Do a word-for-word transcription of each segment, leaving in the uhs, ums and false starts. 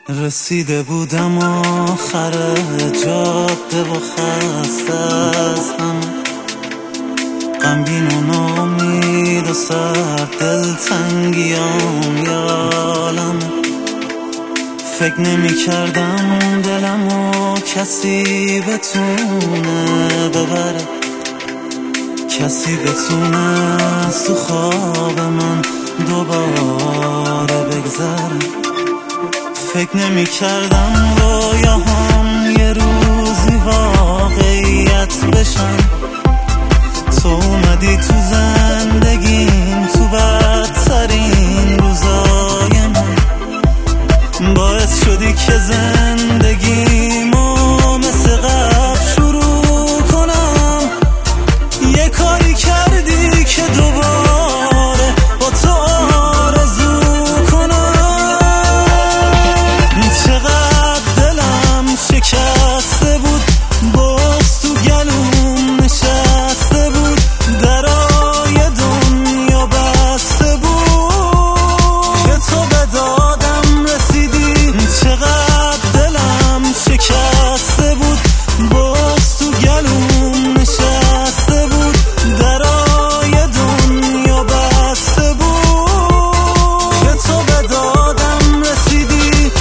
رسیده بودم آخر جاده و خسته از هم، غمگین و ناامید و سرد دلتنگیام یالم. فکر نمی کردم دلم و کسی بتونه ببره، کسی بتونه از تو خواب من دوباره بگذره. فکر نمی کردم رویاهام یه روزی واقعیت بشن. تو اومدی تو زندگیم تو بدترین روزای من، باعث شدی که زندگیمو مثل قبل شروع کنم. یه کاری کردی که دوباره با تو آرزو کنم. چقدر دلم شکسته بود، باز تو گلوم نشسته بود، درای دنیا بسته بود که تو به دادم رسیدی. چقدر دلم شکسته بود، باز تو گلوم نشسته بود، درای دنیا بسته بود که تو به دادم رسیدی.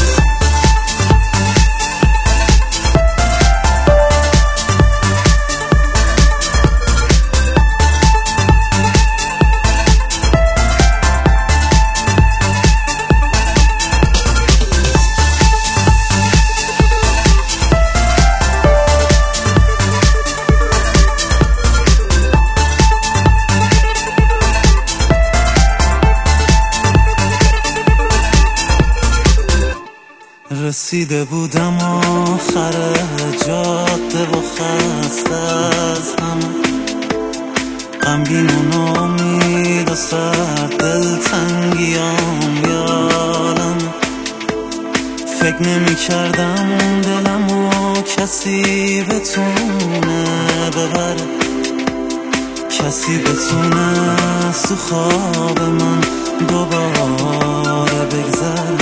رسیده بودم آخر جاده و خسته از هم، غمگین و ناامید و سرد دلتنگیام یالم. فکر نمی کردم دلم و کسی بتونه ببره، کسی بتونه از تو خواب من دوباره بگذره.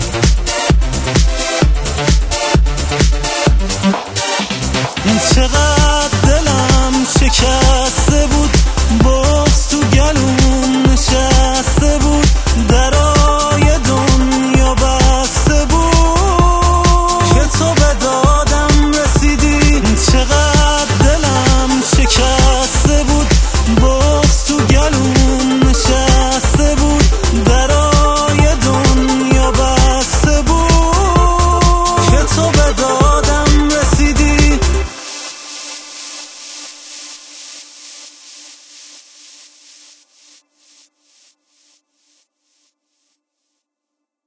چقدر